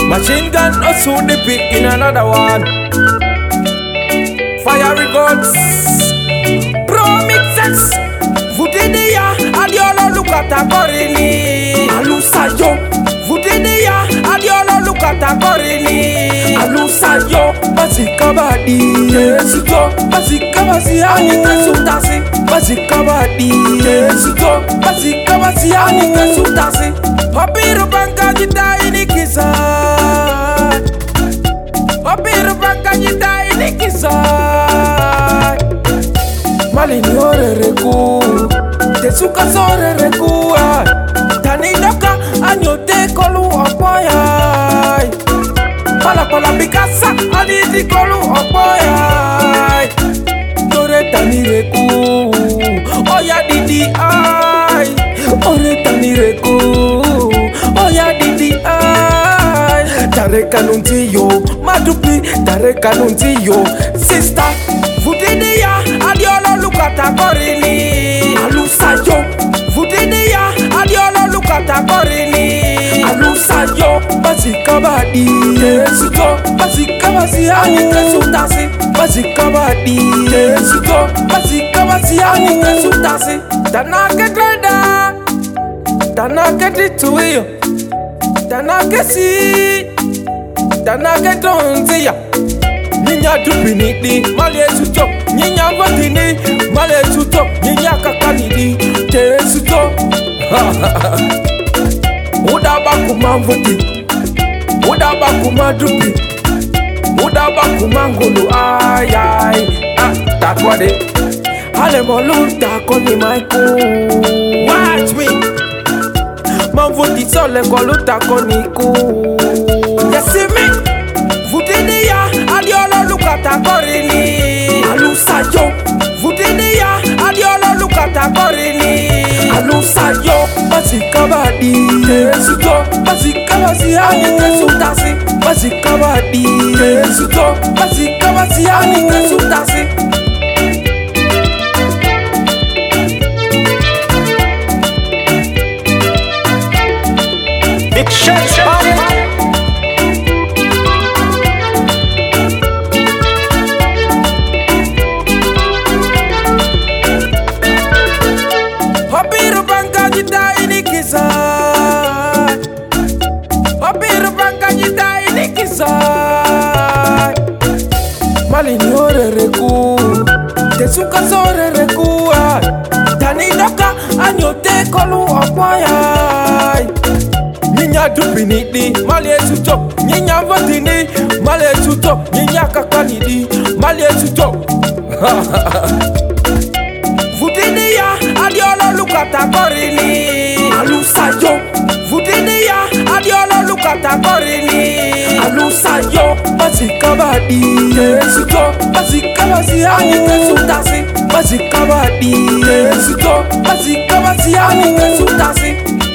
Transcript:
Machine gun also the pick in another one. Fiery gods, promises. Vudidia, adiolo lukata korini. Alusayo, vudidia, adiolo lukata korini. Alusayo, basikabadi. Yesuto, basikabasi anike sutasi. Basikabadi. Yesuto, basikabasi anike sutasi. Hobiru banga jita inikisa. Hobiru banga jita inikisa. Malini orereku, tesuka sorereku. Tani doka anyote kolu opoya. Pala pala bikasa aniti kolu opoya. Tore tani reku, oya didi ay. Ore tani reku, oya didi ay. Tareka nuntiyo, madupi tareka nuntiyo. Sister, vudidia, adiolo lukata korini. Alusayo, vudidia, adiolo lukata korini. Alusayo, basikabadi. Yesuto, basikabasi anike sutasi. Basikabadi. Yesuto, basikabasi anike sutasi. Tanake dreda, tanake dituyo, tanake si, tanake tonziya. Nyinya dupinidi, male suto. Nyinya vatini, male suto. Nyinya kakanidi, te suto. Uda bakuma mvuti, uda bakuma dupi, uda bakuma ngulu ay. Takwade, ale molu takoni maiku. Watch me, mvuti sole kolu takoni ku. You see me? Vudidia, adiolo lukata korini. Alusayo, vudidia, adiolo lukata korini. Alusayo, basikabadi. Yesuto, basikabasi anike sutasi. Basikabadi. Yesuto, basikabasi anike sutasi. Big shots up. Hobiru banga jita inikisa. Hobiru banga jita inikisa. Malini orereku, tesuka sorereku. Tani doka anyote kolu opoya. Nyinya dupinidi, male suto. Nyinya vatini, male suto. Nyinya kakanidi, male suto. Vudidia, adiolo lukata korini. Alusayo, vudidia, adiolo lukata korini. Alusayo, basikabadi. Yesuto, basikabasi anike sutasi. Basikabadi. Yesuto, basikabasi anike sutasi.